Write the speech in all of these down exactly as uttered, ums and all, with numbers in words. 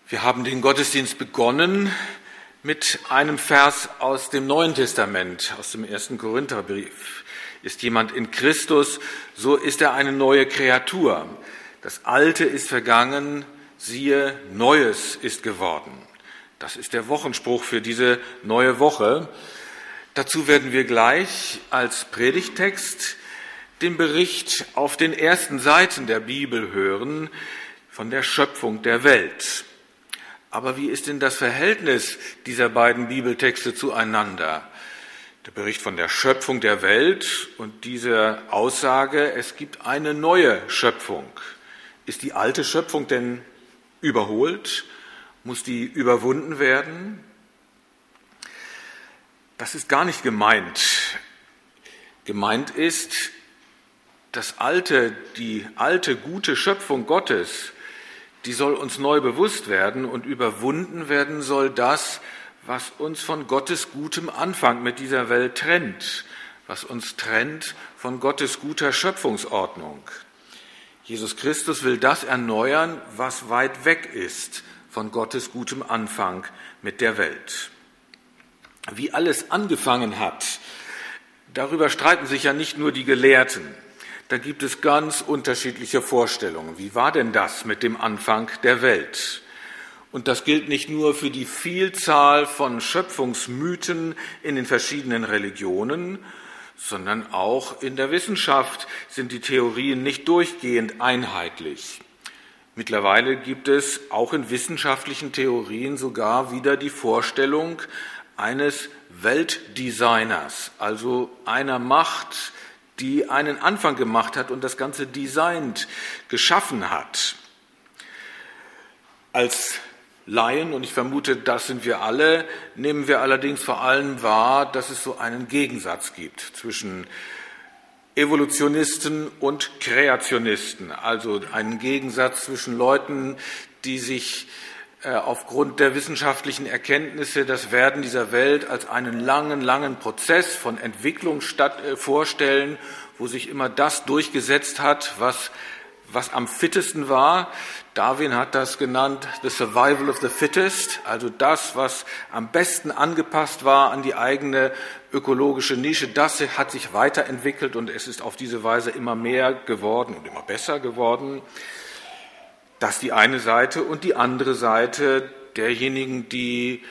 Wir haben den Gottesdienst begonnen mit einem Vers aus dem Neuen Testament, aus dem ersten Korintherbrief. Ist jemand in Christus, so ist er eine neue Kreatur. Das Alte ist vergangen, siehe, Neues ist geworden. Das ist der Wochenspruch für diese neue Woche. Dazu werden wir gleich als Predigttext den Bericht auf den ersten Seiten der Bibel hören von der Schöpfung der Welt. Aber wie ist denn das Verhältnis dieser beiden Bibeltexte zueinander? Der Bericht von der Schöpfung der Welt und diese Aussage, es gibt eine neue Schöpfung. Ist die alte Schöpfung denn überholt? Muss die überwunden werden? Das ist gar nicht gemeint. Gemeint ist, das alte, die alte gute Schöpfung Gottes, die soll uns neu bewusst werden, und überwunden werden soll das, was uns von Gottes gutem Anfang mit dieser Welt trennt, was uns trennt von Gottes guter Schöpfungsordnung. Jesus Christus will das erneuern, was weit weg ist von Gottes gutem Anfang mit der Welt. Wie alles angefangen hat, darüber streiten sich ja nicht nur die Gelehrten. Da gibt es ganz unterschiedliche Vorstellungen. Wie war denn das mit dem Anfang der Welt? Und das gilt nicht nur für die Vielzahl von Schöpfungsmythen in den verschiedenen Religionen, sondern auch in der Wissenschaft sind die Theorien nicht durchgehend einheitlich. Mittlerweile gibt es auch in wissenschaftlichen Theorien sogar wieder die Vorstellung eines Weltdesigners, also einer Macht, die einen Anfang gemacht hat und das Ganze designt, geschaffen hat. Als Laien, und ich vermute, das sind wir alle, nehmen wir allerdings vor allem wahr, dass es so einen Gegensatz gibt zwischen Evolutionisten und Kreationisten, also einen Gegensatz zwischen Leuten, die sich aufgrund der wissenschaftlichen Erkenntnisse das Werden dieser Welt als einen langen, langen Prozess von Entwicklung statt, äh, vorstellen, wo sich immer das durchgesetzt hat, was, was am fittesten war. Darwin hat das genannt, the survival of the fittest, also das, was am besten angepasst war an die eigene ökologische Nische, das hat sich weiterentwickelt und es ist auf diese Weise immer mehr geworden und immer besser geworden. Das ist die eine Seite, und die andere Seite derjenigen, die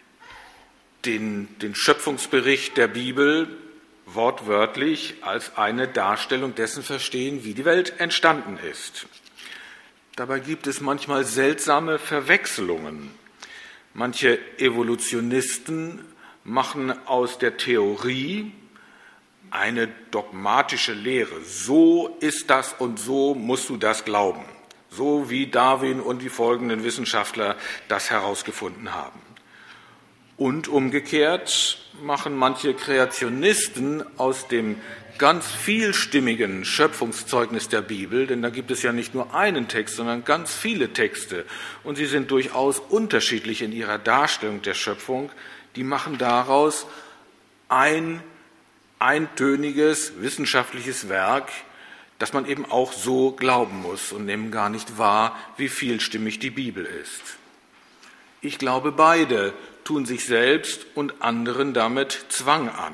den, den Schöpfungsbericht der Bibel wortwörtlich als eine Darstellung dessen verstehen, wie die Welt entstanden ist. Dabei gibt es manchmal seltsame Verwechslungen. Manche Evolutionisten machen aus der Theorie eine dogmatische Lehre. So ist das und so musst du das glauben. So wie Darwin und die folgenden Wissenschaftler das herausgefunden haben. Und umgekehrt machen manche Kreationisten aus dem ganz vielstimmigen Schöpfungszeugnis der Bibel, denn da gibt es ja nicht nur einen Text, sondern ganz viele Texte, und sie sind durchaus unterschiedlich in ihrer Darstellung der Schöpfung, die machen daraus ein eintöniges wissenschaftliches Werk, dass man eben auch so glauben muss und nehmen gar nicht wahr, wie vielstimmig die Bibel ist. Ich glaube, beide tun sich selbst und anderen damit Zwang an.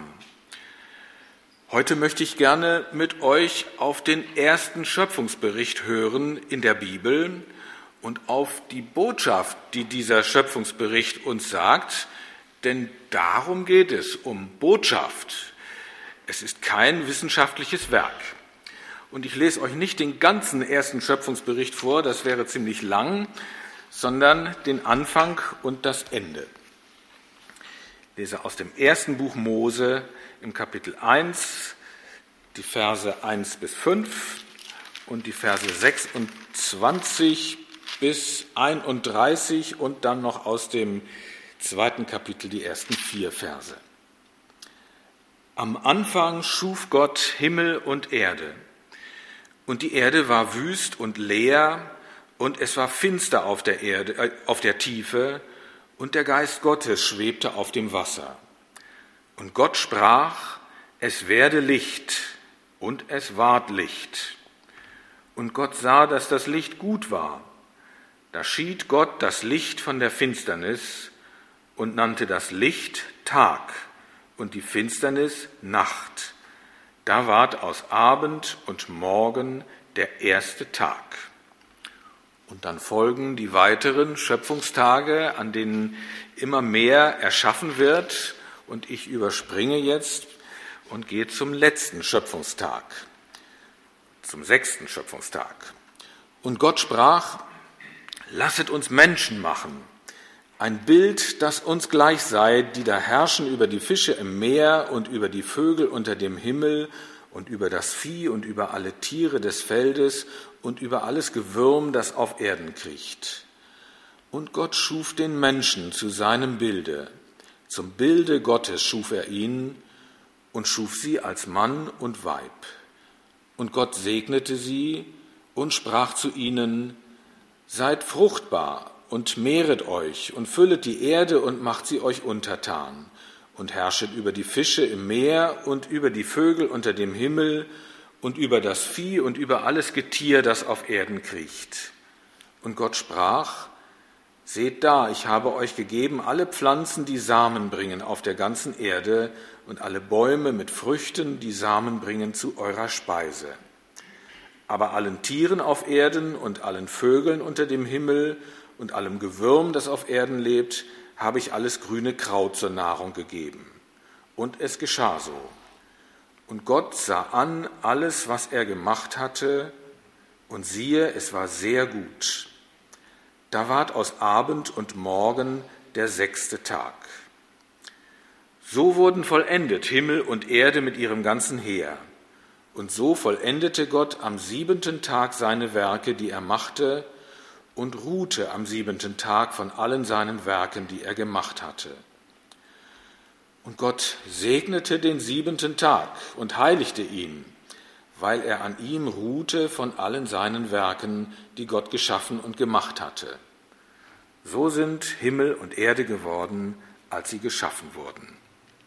Heute möchte ich gerne mit euch auf den ersten Schöpfungsbericht hören in der Bibel und auf die Botschaft, die dieser Schöpfungsbericht uns sagt, denn darum geht es, um Botschaft. Es ist kein wissenschaftliches Werk. Und ich lese euch nicht den ganzen ersten Schöpfungsbericht vor, das wäre ziemlich lang, sondern den Anfang und das Ende. Ich lese aus dem ersten Buch Mose im Kapitel eins, die Verse eins bis fünf und die Verse sechsundzwanzig bis einunddreißig und dann noch aus dem zweiten Kapitel die ersten vier Verse. Am Anfang schuf Gott Himmel und Erde. Und die Erde war wüst und leer, und es war finster auf der Erde, äh, auf der Tiefe, und der Geist Gottes schwebte auf dem Wasser. Und Gott sprach, es werde Licht, und es ward Licht. Und Gott sah, dass das Licht gut war. Da schied Gott das Licht von der Finsternis und nannte das Licht Tag und die Finsternis Nacht. Da ward aus Abend und Morgen der erste Tag. Und dann folgen die weiteren Schöpfungstage, an denen immer mehr erschaffen wird. Und ich überspringe jetzt und gehe zum letzten Schöpfungstag, zum sechsten Schöpfungstag. Und Gott sprach: Lasset uns Menschen machen, ein Bild, das uns gleich sei, die da herrschen über die Fische im Meer und über die Vögel unter dem Himmel und über das Vieh und über alle Tiere des Feldes und über alles Gewürm, das auf Erden kriecht. Und Gott schuf den Menschen zu seinem Bilde. Zum Bilde Gottes schuf er ihn und schuf sie als Mann und Weib. Und Gott segnete sie und sprach zu ihnen: Seid fruchtbar und mehret euch und füllet die Erde und macht sie euch untertan und herrschet über die Fische im Meer und über die Vögel unter dem Himmel und über das Vieh und über alles Getier, das auf Erden kriecht. Und Gott sprach: Seht da, ich habe euch gegeben alle Pflanzen, die Samen bringen auf der ganzen Erde und alle Bäume mit Früchten, die Samen bringen zu eurer Speise. Aber allen Tieren auf Erden und allen Vögeln unter dem Himmel und allem Gewürm, das auf Erden lebt, habe ich alles grüne Kraut zur Nahrung gegeben. Und es geschah so. Und Gott sah an alles, was er gemacht hatte, und siehe, es war sehr gut. Da ward aus Abend und Morgen der sechste Tag. So wurden vollendet Himmel und Erde mit ihrem ganzen Heer. Und so vollendete Gott am siebenten Tag seine Werke, die er machte, und ruhte am siebenten Tag von allen seinen Werken, die er gemacht hatte. Und Gott segnete den siebenten Tag und heiligte ihn, weil er an ihm ruhte von allen seinen Werken, die Gott geschaffen und gemacht hatte. So sind Himmel und Erde geworden, als sie geschaffen wurden.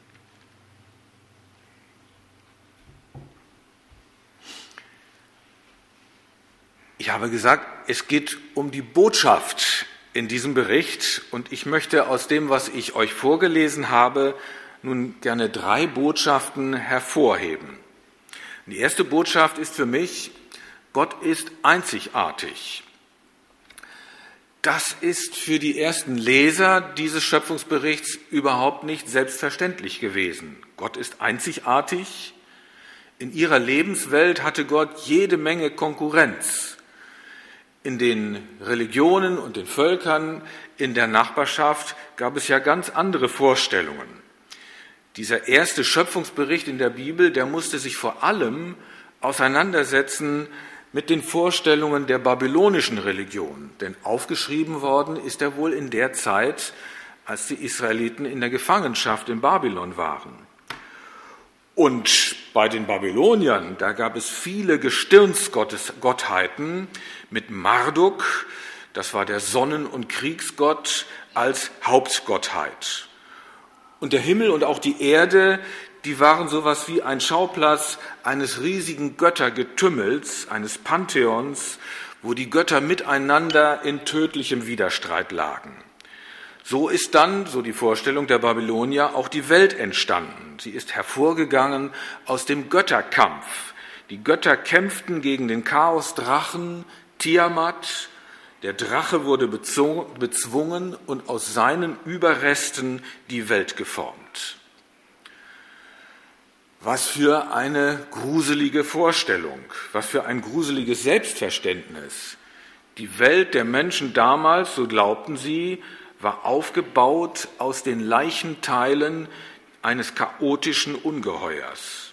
Ich habe gesagt, es geht um die Botschaft in diesem Bericht und ich möchte aus dem, was ich euch vorgelesen habe, nun gerne drei Botschaften hervorheben. Die erste Botschaft ist für mich: Gott ist einzigartig. Das ist für die ersten Leser dieses Schöpfungsberichts überhaupt nicht selbstverständlich gewesen. Gott ist einzigartig. In ihrer Lebenswelt hatte Gott jede Menge Konkurrenz. In den Religionen und den Völkern in der Nachbarschaft gab es ja ganz andere Vorstellungen. Dieser erste Schöpfungsbericht in der Bibel, der musste sich vor allem auseinandersetzen mit den Vorstellungen der babylonischen Religion. Denn aufgeschrieben worden ist er wohl in der Zeit, als die Israeliten in der Gefangenschaft in Babylon waren. Und bei den Babyloniern, da gab es viele Gestirnsgottheiten mit Marduk, das war der Sonnen- und Kriegsgott, als Hauptgottheit. Und der Himmel und auch die Erde, die waren sowas wie ein Schauplatz eines riesigen Göttergetümmels, eines Pantheons, wo die Götter miteinander in tödlichem Widerstreit lagen. So ist dann, so die Vorstellung der Babylonier, auch die Welt entstanden. Sie ist hervorgegangen aus dem Götterkampf. Die Götter kämpften gegen den Chaosdrachen Tiamat. Der Drache wurde bezwungen und aus seinen Überresten die Welt geformt. Was für eine gruselige Vorstellung, was für ein gruseliges Selbstverständnis. Die Welt der Menschen damals, so glaubten sie, war aufgebaut aus den Leichenteilen eines chaotischen Ungeheuers.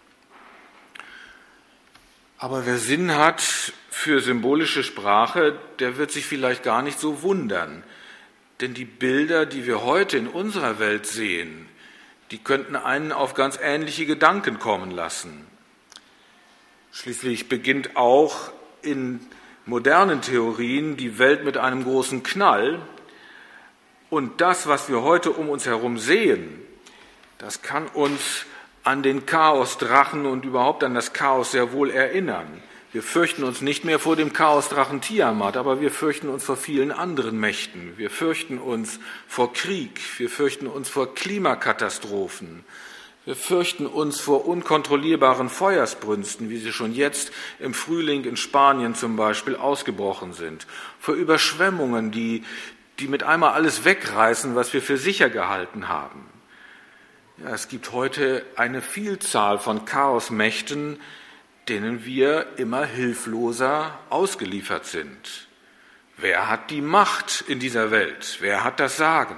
Aber wer Sinn hat für symbolische Sprache, der wird sich vielleicht gar nicht so wundern. Denn die Bilder, die wir heute in unserer Welt sehen, die könnten einen auf ganz ähnliche Gedanken kommen lassen. Schließlich beginnt auch in modernen Theorien die Welt mit einem großen Knall. Und das, was wir heute um uns herum sehen, das kann uns an den Chaosdrachen und überhaupt an das Chaos sehr wohl erinnern. Wir fürchten uns nicht mehr vor dem Chaosdrachen Tiamat, aber wir fürchten uns vor vielen anderen Mächten. Wir fürchten uns vor Krieg, wir fürchten uns vor Klimakatastrophen, wir fürchten uns vor unkontrollierbaren Feuersbrünsten, wie sie schon jetzt im Frühling in Spanien zum Beispiel ausgebrochen sind, vor Überschwemmungen, die, die mit einmal alles wegreißen, was wir für sicher gehalten haben. Ja, es gibt heute eine Vielzahl von Chaosmächten, denen wir immer hilfloser ausgeliefert sind. Wer hat die Macht in dieser Welt? Wer hat das Sagen?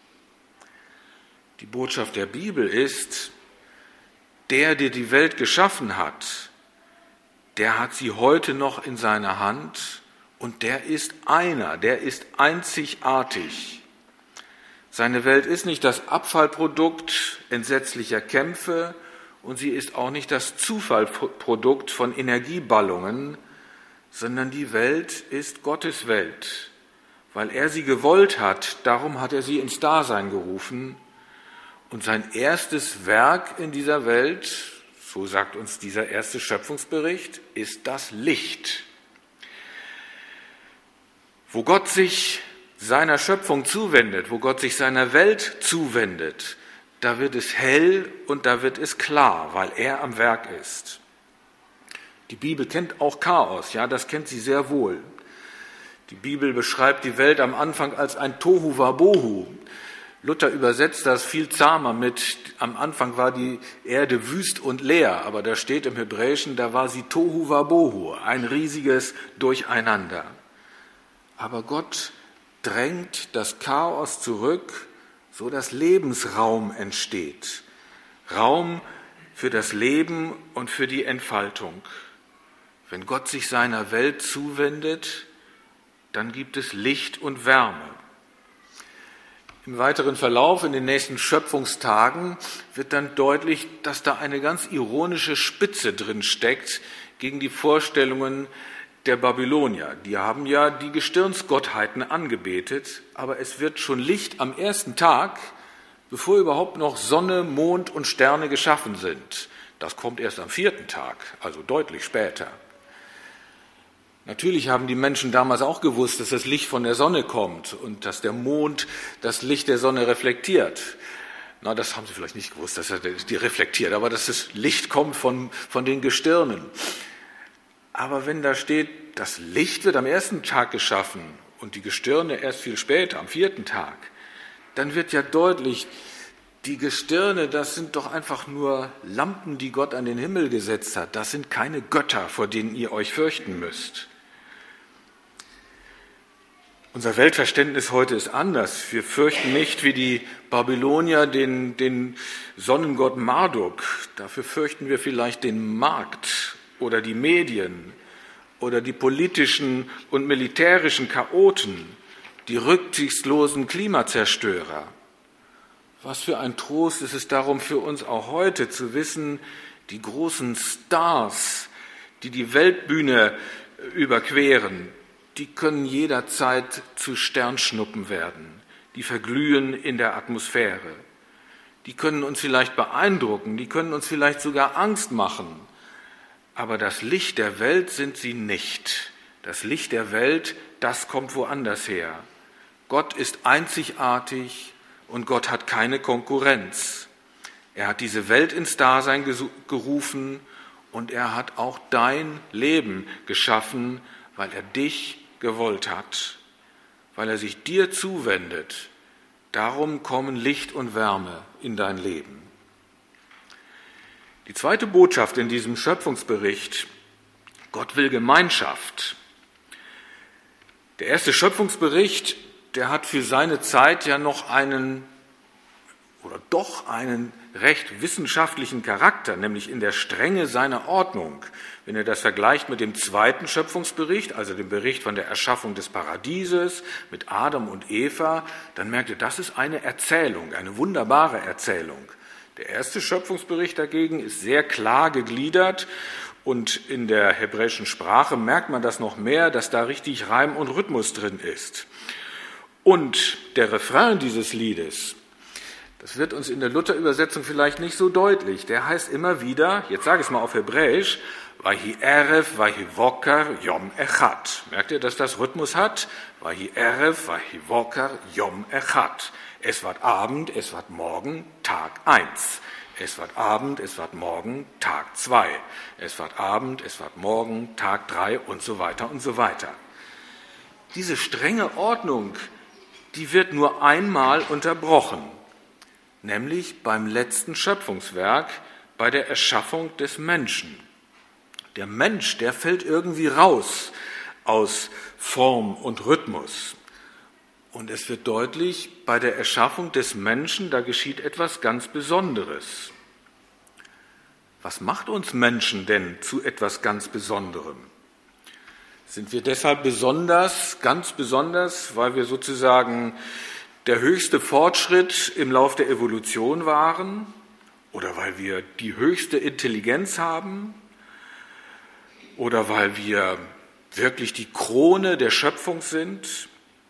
Die Botschaft der Bibel ist, der, der die Welt geschaffen hat, der hat sie heute noch in seiner Hand und der ist einer, der ist einzigartig. Seine Welt ist nicht das Abfallprodukt entsetzlicher Kämpfe, und sie ist auch nicht das Zufallsprodukt von Energieballungen, sondern die Welt ist Gottes Welt. Weil er sie gewollt hat, darum hat er sie ins Dasein gerufen. Und sein erstes Werk in dieser Welt, so sagt uns dieser erste Schöpfungsbericht, ist das Licht. Wo Gott sich seiner Schöpfung zuwendet, wo Gott sich seiner Welt zuwendet, da wird es hell und da wird es klar, weil er am Werk ist. Die Bibel kennt auch Chaos, ja, das kennt sie sehr wohl. Die Bibel beschreibt die Welt am Anfang als ein Tohu Wabohu. Luther übersetzt das viel zahmer mit, am Anfang war die Erde wüst und leer, aber da steht im Hebräischen, da war sie Tohu Wabohu, ein riesiges Durcheinander. Aber Gott drängt das Chaos zurück, so dass Lebensraum entsteht. Raum für das Leben und für die Entfaltung. Wenn Gott sich seiner Welt zuwendet, dann gibt es Licht und Wärme. Im weiteren Verlauf, in den nächsten Schöpfungstagen, wird dann deutlich, dass da eine ganz ironische Spitze drin steckt gegen die Vorstellungen der Babylonier. Die haben ja die Gestirnsgottheiten angebetet, aber es wird schon Licht am ersten Tag, bevor überhaupt noch Sonne, Mond und Sterne geschaffen sind. Das kommt erst am vierten Tag, also deutlich später. Natürlich haben die Menschen damals auch gewusst, dass das Licht von der Sonne kommt und dass der Mond das Licht der Sonne reflektiert. Na, das haben sie vielleicht nicht gewusst, dass er die reflektiert, aber dass das Licht kommt von, von den Gestirnen. Aber wenn da steht, das Licht wird am ersten Tag geschaffen und die Gestirne erst viel später, am vierten Tag, dann wird ja deutlich, die Gestirne, das sind doch einfach nur Lampen, die Gott an den Himmel gesetzt hat. Das sind keine Götter, vor denen ihr euch fürchten müsst. Unser Weltverständnis heute ist anders. Wir fürchten nicht wie die Babylonier den, den Sonnengott Marduk. Dafür fürchten wir vielleicht den Markt oder die Medien oder die politischen und militärischen Chaoten, die rücksichtslosen Klimazerstörer. Was für ein Trost ist es darum für uns auch heute zu wissen, die großen Stars, die die Weltbühne überqueren, die können jederzeit zu Sternschnuppen werden, die verglühen in der Atmosphäre. Die können uns vielleicht beeindrucken, die können uns vielleicht sogar Angst machen. Aber das Licht der Welt sind sie nicht. Das Licht der Welt, das kommt woanders her. Gott ist einzigartig und Gott hat keine Konkurrenz. Er hat diese Welt ins Dasein gerufen und er hat auch dein Leben geschaffen, weil er dich gewollt hat, weil er sich dir zuwendet. Darum kommen Licht und Wärme in dein Leben. Die zweite Botschaft in diesem Schöpfungsbericht: Gott will Gemeinschaft. Der erste Schöpfungsbericht, der hat für seine Zeit ja noch einen oder doch einen recht wissenschaftlichen Charakter, nämlich in der Strenge seiner Ordnung. Wenn ihr das vergleicht mit dem zweiten Schöpfungsbericht, also dem Bericht von der Erschaffung des Paradieses mit Adam und Eva, dann merkt ihr, das ist eine Erzählung, eine wunderbare Erzählung. Der erste Schöpfungsbericht dagegen ist sehr klar gegliedert und in der hebräischen Sprache merkt man das noch mehr, dass da richtig Reim und Rhythmus drin ist. Und der Refrain dieses Liedes, das wird uns in der Luther-Übersetzung vielleicht nicht so deutlich, der heißt immer wieder, jetzt sage ich es mal auf Hebräisch, Vahi Erev, Vahi Boker, Yom Echad. Merkt ihr, dass das Rhythmus hat? Vahi Erev, Vahi Boker, Yom Echad. Es wird Abend, es wird Morgen, Tag eins. Es wird Abend, es wird Morgen, Tag zwei. Es wird Abend, es wird Morgen, Tag drei und so weiter und so weiter. Diese strenge Ordnung, die wird nur einmal unterbrochen, nämlich beim letzten Schöpfungswerk, bei der Erschaffung des Menschen. Der Mensch, der fällt irgendwie raus aus Form und Rhythmus. Und es wird deutlich, bei der Erschaffung des Menschen, da geschieht etwas ganz Besonderes. Was macht uns Menschen denn zu etwas ganz Besonderem? Sind wir deshalb besonders, ganz besonders, weil wir sozusagen der höchste Fortschritt im Lauf der Evolution waren? Oder weil wir die höchste Intelligenz haben? Oder weil wir wirklich die Krone der Schöpfung sind?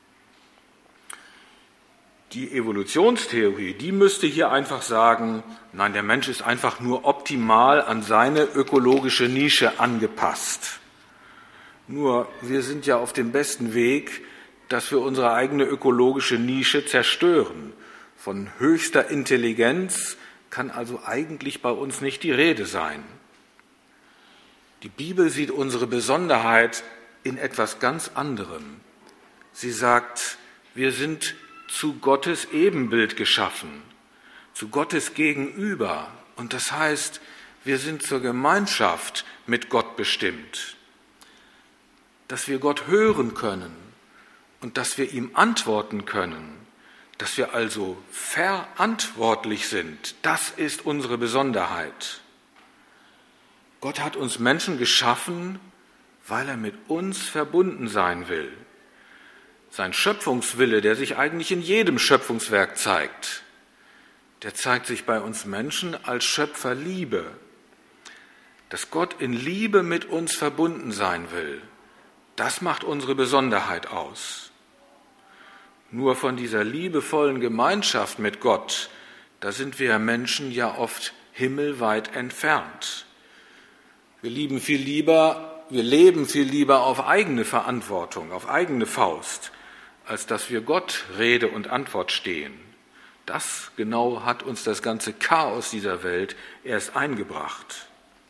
Die Evolutionstheorie, die müsste hier einfach sagen, nein, der Mensch ist einfach nur optimal an seine ökologische Nische angepasst. Nur wir sind ja auf dem besten Weg, dass wir unsere eigene ökologische Nische zerstören. Von höchster Intelligenz kann also eigentlich bei uns nicht die Rede sein. Die Bibel sieht unsere Besonderheit in etwas ganz anderem. Sie sagt, wir sind zu Gottes Ebenbild geschaffen, zu Gottes Gegenüber. Und das heißt, wir sind zur Gemeinschaft mit Gott bestimmt. Dass wir Gott hören können und dass wir ihm antworten können, dass wir also verantwortlich sind, das ist unsere Besonderheit. Gott hat uns Menschen geschaffen, weil er mit uns verbunden sein will. Sein Schöpfungswille, der sich eigentlich in jedem Schöpfungswerk zeigt, der zeigt sich bei uns Menschen als Schöpferliebe. Dass Gott in Liebe mit uns verbunden sein will, das macht unsere Besonderheit aus. Nur von dieser liebevollen Gemeinschaft mit Gott, da sind wir Menschen ja oft himmelweit entfernt. Wir lieben viel lieber, wir leben viel lieber auf eigene Verantwortung, auf eigene Faust, als dass wir Gott Rede und Antwort stehen. Das genau hat uns das ganze Chaos dieser Welt erst eingebracht.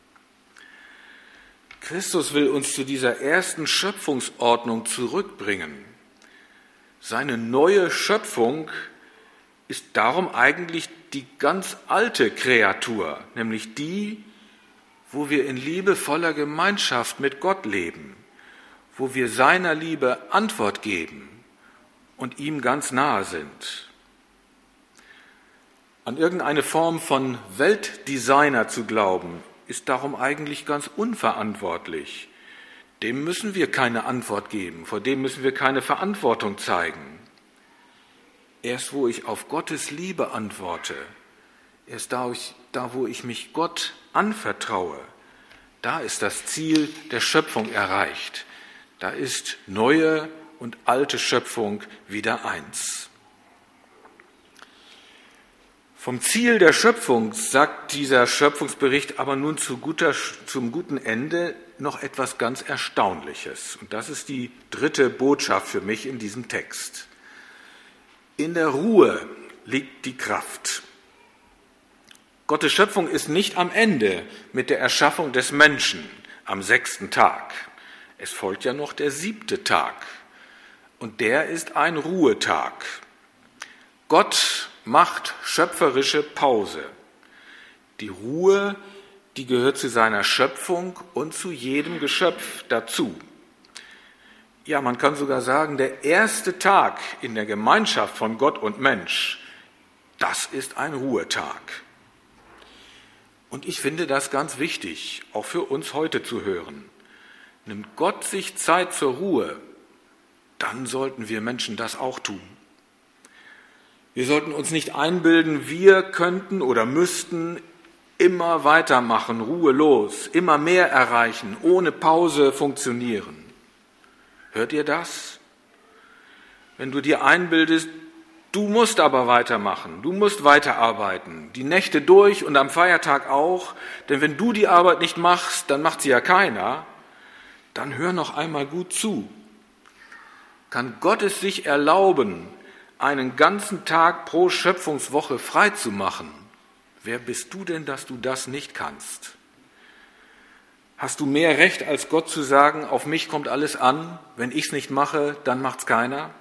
Christus will uns zu dieser ersten Schöpfungsordnung zurückbringen. Seine neue Schöpfung ist darum eigentlich die ganz alte Kreatur, nämlich die, wo wir in liebevoller Gemeinschaft mit Gott leben, wo wir seiner Liebe Antwort geben und ihm ganz nahe sind. An irgendeine Form von Weltdesigner zu glauben, ist darum eigentlich ganz unverantwortlich. Dem müssen wir keine Antwort geben, vor dem müssen wir keine Verantwortung zeigen. Erst wo ich auf Gottes Liebe antworte, erst da, da wo ich mich Gott anvertraue, da ist das Ziel der Schöpfung erreicht. Da ist neue und alte Schöpfung wieder eins. Vom Ziel der Schöpfung sagt dieser Schöpfungsbericht aber nun zu guter, zum guten Ende noch etwas ganz Erstaunliches. Und das ist die dritte Botschaft für mich in diesem Text. In der Ruhe liegt die Kraft. Gottes Schöpfung ist nicht am Ende mit der Erschaffung des Menschen am sechsten Tag. Es folgt ja noch der siebte Tag. Und der ist ein Ruhetag. Gott macht schöpferische Pause. Die Ruhe, die gehört zu seiner Schöpfung und zu jedem Geschöpf dazu. Ja, man kann sogar sagen, der erste Tag in der Gemeinschaft von Gott und Mensch, das ist ein Ruhetag. Und ich finde das ganz wichtig, auch für uns heute zu hören. Nimmt Gott sich Zeit zur Ruhe, dann sollten wir Menschen das auch tun. Wir sollten uns nicht einbilden, wir könnten oder müssten immer weitermachen, ruhelos, immer mehr erreichen, ohne Pause funktionieren. Hört ihr das? Wenn du dir einbildest, Du musst aber weitermachen, du musst weiterarbeiten, die Nächte durch und am Feiertag auch, denn wenn du die Arbeit nicht machst, dann macht sie ja keiner, dann hör noch einmal gut zu. Kann Gott es sich erlauben, einen ganzen Tag pro Schöpfungswoche frei zu machen? Wer bist du denn, dass du das nicht kannst? Hast du mehr Recht als Gott zu sagen, auf mich kommt alles an, wenn ich es nicht mache, dann macht's keiner?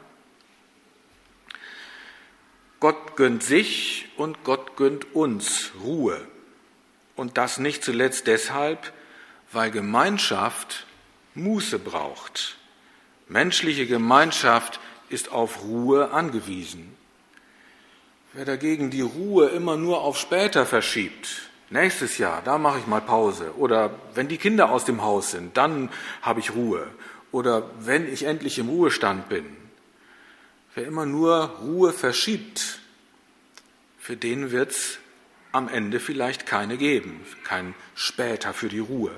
Gott gönnt sich und Gott gönnt uns Ruhe. Und das nicht zuletzt deshalb, weil Gemeinschaft Muße braucht. Menschliche Gemeinschaft ist auf Ruhe angewiesen. Wer dagegen die Ruhe immer nur auf später verschiebt, nächstes Jahr, da mache ich mal Pause, oder wenn die Kinder aus dem Haus sind, dann habe ich Ruhe, oder wenn ich endlich im Ruhestand bin, wer immer nur Ruhe verschiebt, für den wird es am Ende vielleicht keine geben, kein später für die Ruhe.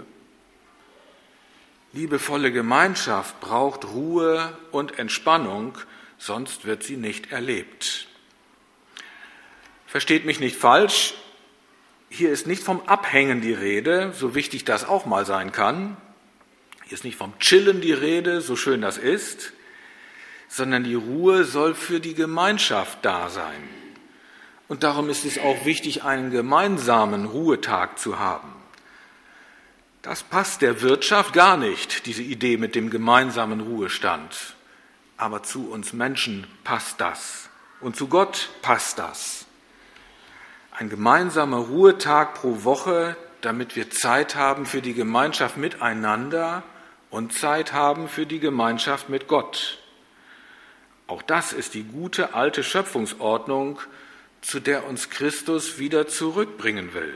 Liebevolle Gemeinschaft braucht Ruhe und Entspannung, sonst wird sie nicht erlebt. Versteht mich nicht falsch, hier ist nicht vom Abhängen die Rede, so wichtig das auch mal sein kann. Hier ist nicht vom Chillen die Rede, so schön das ist, sondern die Ruhe soll für die Gemeinschaft da sein. Und darum ist es auch wichtig, einen gemeinsamen Ruhetag zu haben. Das passt der Wirtschaft gar nicht, diese Idee mit dem gemeinsamen Ruhestand. Aber zu uns Menschen passt das. Und zu Gott passt das. Ein gemeinsamer Ruhetag pro Woche, damit wir Zeit haben für die Gemeinschaft miteinander und Zeit haben für die Gemeinschaft mit Gott. Auch das ist die gute alte Schöpfungsordnung, zu der uns Christus wieder zurückbringen will.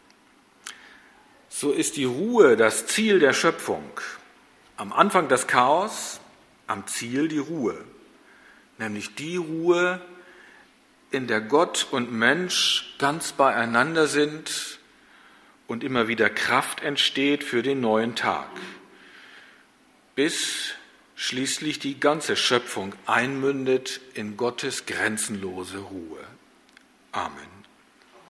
So ist die Ruhe das Ziel der Schöpfung. Am Anfang das Chaos, am Ziel die Ruhe. Nämlich die Ruhe, in der Gott und Mensch ganz beieinander sind und immer wieder Kraft entsteht für den neuen Tag. Bis schließlich die ganze Schöpfung einmündet in Gottes grenzenlose Ruhe. Amen.